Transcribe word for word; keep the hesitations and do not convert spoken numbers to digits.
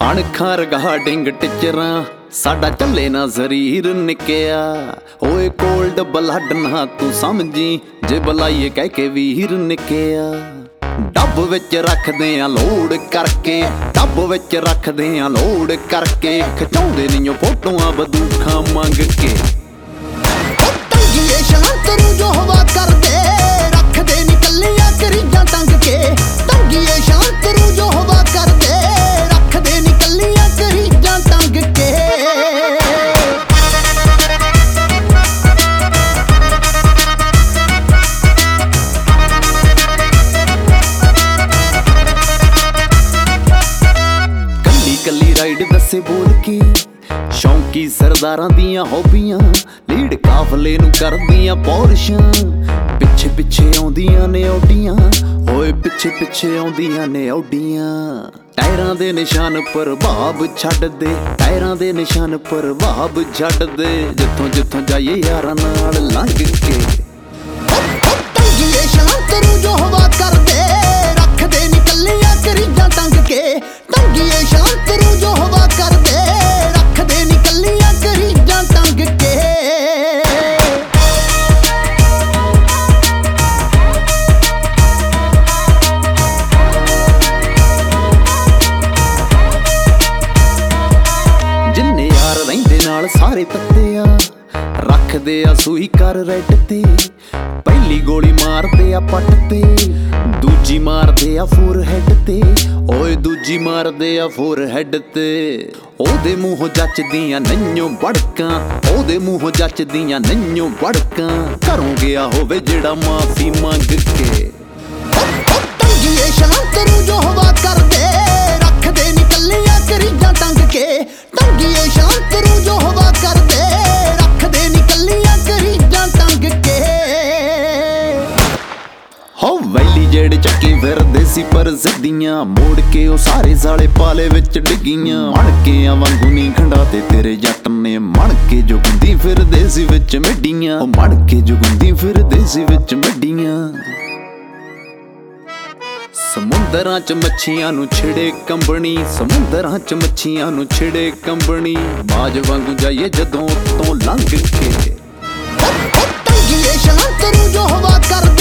ਅਣਖਾਂ regarding ਟੀਚਰਾਂ ਸਾਡਾ ਚੱਲੇ ਨਾ ਜ਼ਰੀਰ ਨਿਕਿਆ। ਓਏ ਕੋਲਡ ਬਲੱਡ ਨਾ ਤੂੰ ਸਮਝੀ ਜੇ ਬੁਲਾਈਏ ਕਹਿ ਕੇ ਵੀਰ ਨਿਕਿਆ। ਡੱਬ ਵਿੱਚ ਰੱਖਦੇ ਆ ਲੋੜ ਕਰਕੇ, ਡੱਬ ਵਿੱਚ ਰੱਖਦੇ ਆ ਲੋੜ ਕਰਕੇ, ਖਿਚਾਉਂਦੇ ਨਹੀਂ ਫੋਟੋਆਂ ਬੰਦੂਕਾਂ ਮੰਗ ਕੇ। ਟੰਗੀਏ ਸ਼ਾਂਤਰੂ ਜੋ ਹਵਾ ਕਰਦੇ ਰੱਖਦੇ ਨੀ ਕੱਲੀਆਂ ਕਰੀਜਾਂ ਟੰਗ ਕੇ। ਟੰਗੀਏ ਸ਼ਾਂਤਰੂ ਜੋ ਹਵਾ ਕਰਦੇ ਰੱਖਦੇ ਨੀ ਕੱਲੀਆਂ ਕਰੀਜਾਂ ਟੰਗ ਕੇ। ਕੱਲੀ ਰਾਈਡ ਦੱਸੇ ਬੋਲ ਕੇ ਸ਼ੌਂਕੀ ਸਰਦਾਰਾਂ ਦੀਆਂ ਹੌਬੀਆਂ, ਲੀਡ ਕਾਫਲੇ ਨੂੰ ਕਰਦੀਆਂ ਪੌਰਸ਼ਾਂ। ਪਿੱਛੇ ਪਿੱਛੇ ਆਉਂਦੀਆਂ ਨੇ ਔਡੀਆਂ, ਓਏ ਪਿੱਛੇ ਪਿੱਛੇ ਆਉਂਦੀਆਂ ਨੇ ਔਡੀਆਂ। ਟਾਇਰਾਂ ਦੇ ਨਿਸ਼ਾਨ ਪ੍ਰਭਾਵ ਛੱਡਦੇ, ਟਾਇਰਾਂ ਦੇ ਨਿਸ਼ਾਨ ਪ੍ਰਭਾਵ ਛੱਡਦੇ, ਜਿੱਥੋਂ ਜਿੱਥੋਂ ਜਾਈਏ ਯਾਰਾਂ ਨਾਲ ਲੰਘ ਕੇ। ਟੰਗੀਏ ਸ਼ਾਂਤਰੂ ਜੋ ਹਵਾ ਕਰਦੇ ਰੱਖਦੇ ਨੀ ਕੱਲੀਆਂ ਕਰੀਜਾਂ ਟੰਗ ਕੇ। ਟੰਗੀਏ ਸ਼ਾਂਤਰੂ ਜੋ ਹਵਾ ਕਰਦੇ ਰੱਖਦੇ ਨੀ ਕੱਲੀਆਂ ਕਰੀਜਾਂ ਟੰਗ ਕੇ। ਜਿੰਨੇ ਯਾਰ ਰਹਿੰਦੇ ਨਾਲ ਸਾਰੇ ਤੱਤੇ ਆ, ਰੱਖਦੇ ਆ ਸੂਈ ਕਰ ਰੈਡ ਤੇ। ਪਹਿਲੀ ਗੋਲੀ ਮਾਰਦੇ ਆ ਪੱਟ ਤੇ, ਦੂਜੀ ਮਾਰਦੇ ਆ ਫੋਰ ਹੈਡ ਤੇ। ਓਏ ਦੂਜੀ ਮਾਰਦੇ ਆ ਫੋਰ ਹੈਡ ਤੇ। ਉਹਦੇ ਮੂੰਹੋਂ ਜੱਚਦੀਆਂ ਨਈਓ ਬੜਕਾਂ, ਉਹਦੇ ਮੂੰਹੋਂ ਜੱਚਦੀਆਂ ਨਈਓ ਬੜਕਾਂ। ਘਰੋਂ ਗਿਆ ਹੋਵੇ ਜਿਹੜਾ ਮਾਫੀ ਮੰਗ ਕੇ। ਟੰਗੀਏ ਸ਼ਾਂਤਰੂ ਜੋ ਹਵਾ ਕਰਦੇ ਰੱਖਦੇ ਨੀ ਕੱਲੀਆਂ ਕਰੀਜਾਂ ਟੰਗ ਕੇ। ਟੰਗੀਏ ਸ਼ਾਂਤਰੂ ਜੋ ਹਵਾ ਕਰਦੇ ਰੱਖਦੇ ਨੀ ਕੱਲੀਆਂ ਕਰੀਜਾਂ ਟੰਗ ਕੇ। ਹੋ ਵੈਲੀ ਜਿਹੜੇ ਚੱਕੀ ਫਿਰਦੇ ਸੀ ਪਰ ਜ਼ਿੱਦੀਆਂ, ਮੋੜ ਕੇ ਉਹ ਸਾਰੇ ਸਾਲੇ ਪਾਲੇ ਵਿੱਚ ਡਿੱਗੀਆਂ। ਮਣਕਿਆਂ ਵਾਂਗੂ ਨੀ ਖੰਡਾ ਤੇ ਤੇਰੇ ਜੱਟ ਨੇ, ਮਣ ਕੇ ਜੁਗੰਦੀ ਫਿਰਦੇ ਸੀ ਵਿੱਚ ਮਿੱਡੀਆਂ। ਉਹ ਮਣ ਕੇ ਜੁਗੰਦੀ ਫਿਰਦੇ ਸੀ ਵਿੱਚ ਮਿੱਡੀਆਂ। ਸਮੁੰਦਰਾਂ ਚ ਮੱਛੀਆਂ ਨੂੰ ਛਿੜੇ ਕੰਬਣੀ, ਸਮੁੰਦਰਾਂ ਚ ਮੱਛੀਆਂ ਨੂੰ ਛਿੜੇ ਕੰਬਣੀ। ਬਾਜ ਵਾਂਗੂ ਜਾਈਏ ਜਦੋਂ ਤੋਂ ਲੰਘ ਕੇ। ਟੰਗੀਏ ਸ਼ਾਂਤਰੂ ਜੋ ਹਵਾ ਕਰਦੇ